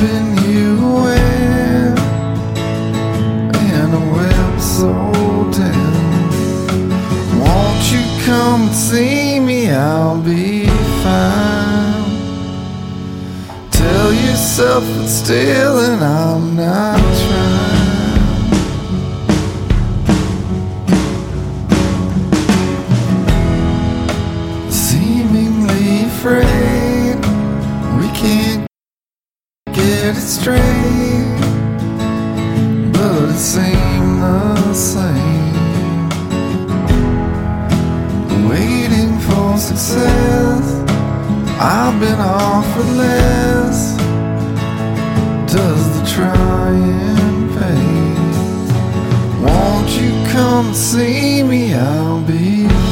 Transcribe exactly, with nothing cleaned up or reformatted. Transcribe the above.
keeping you aware in a web so dense. Won't you come and see me? I'll be fine. Tell yourself it's still and I'm not trying. Seemingly afraid we can't get it straight, but it seemed the same. Waiting for success, I've been offered less. Does the trying pay? Won't you come see me? I'll be